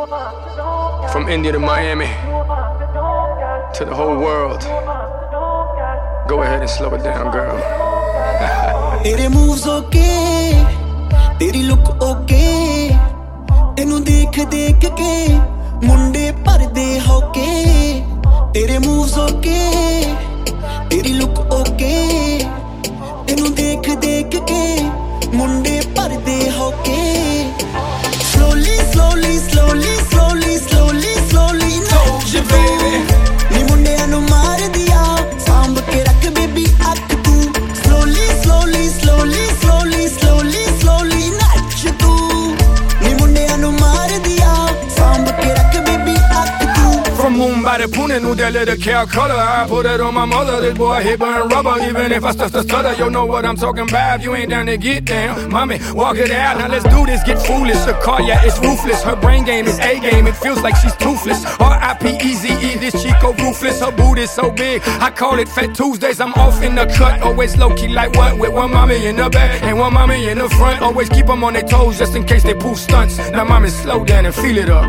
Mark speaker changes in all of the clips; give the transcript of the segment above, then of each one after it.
Speaker 1: From India to Miami, to the whole world. Go ahead and slow it down, girl.
Speaker 2: तेरे moves okay, तेरी look okay. तेनू देख देख के मुंडे भरदे होके. तेरे moves okay, तेरी look okay. तेनू देख देख के मुंडे भरदे होके. Slowly, slowly, slowly, slowly, slowly, slowly.
Speaker 1: Told you, baby.
Speaker 2: नी मुंडियां नू मार दिया, सांभ के रख बेबी अख तू. Slowly, slowly, slowly, slowly, slowly, slowly नाच तू. नी मुंडियां नू मार दिया, सांभ के रख बेबी अख तू.
Speaker 1: From Mumbai to Pune, New Delhi to Calcutta, I put it on my mother. This boy hit burn rubber, even if I stutter. You know what I'm talking about. You ain't down to get down, mommy. Walk it out. Now let's do this. Get foolish. The car, yeah, it's ruthless. Her brain game is A game. It feels like she's toothless. R.I.P.E.Z.E. This Chico ruthless. Her boot is so big. I call it Fat Tuesdays. I'm off in the cut. Always low key like what? With one mommy in the back and one mommy in the front. Always keep them on their toes just in case they pull stunts. Now mommy, slow down and feel it up.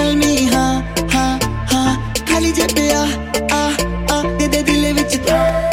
Speaker 2: खाली जे पिया, दे दिल विच